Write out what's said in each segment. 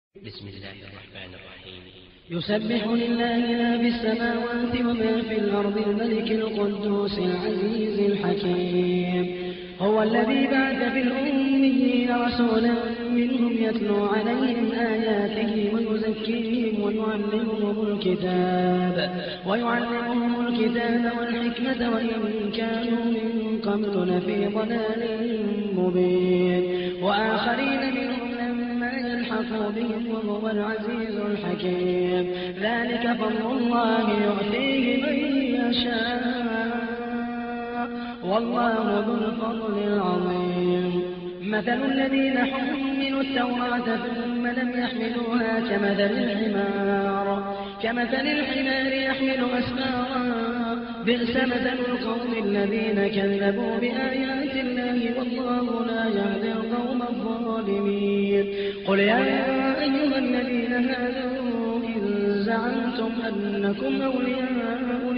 بسم الله الرحمن الرحيم. يسبح لله ما في السماوات وما في الأرض الملك القدوس العزيز الحكيم. هو الذي بعث في الأميين رسولا منهم يتلو عليهم آياته ويزكيهم ويعلمهم الكتاب والحكمة وإن كانوا من قبل لفي ضلال مبين وآخرين منهم لما يلحقوا بهم وهو العزيز الحكيم. ذلك فضل الله يؤتيه من يشاء والله ذو الفضل العظيم. مثل الذين حملوا التوراة ثم لم يحملوها كمثل الحمار يحمل أسفارا بئس مثل القوم الذين كذبوا بآيات الله والله لا يهدي القوم الظالمين. قل يا أيها الذين هادوا إن زعمتم أنكم أولياء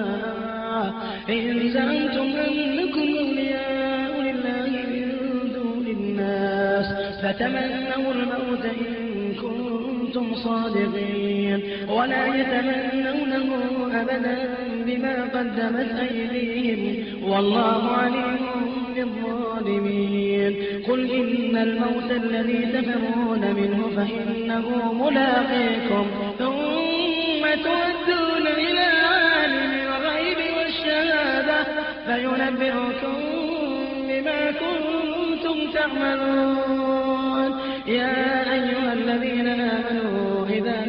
لله من دون الناس فتمنوا الموت إن كنتم صادقين ولا يتمنونه أبدا بما قدمت أيديهم والله عليم بالظالمين. قل إن الموت الذي تفرون منه فإنه ملاقيكم ثم تردون إلى عالم الغيب والشهادة فينبئكم بما كنتم تعملون. يا أيها الذين آمنوا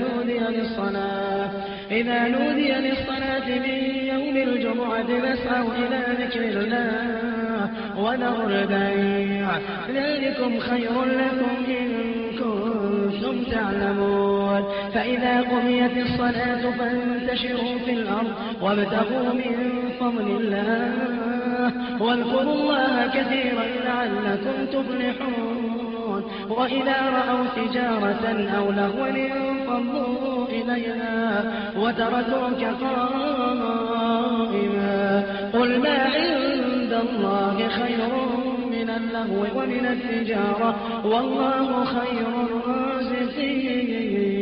إذا نودي للصلاة من يوم الجمعة فاسعوا إلى ذكر الله وذروا البيع ذلكم خير لكم إن كنتم تعلمون. فإذا قضيت الصلاة فانتشروا في الأرض وابتغوا من فضل الله واذكروا الله كثيرا لعلكم تفلحون. وإذا رأوا تجارة أو لهوا انفضوا إليها وتركوك قائما. قل ما عند الله خير من اللهو ومن التجارة والله خير الرازقين.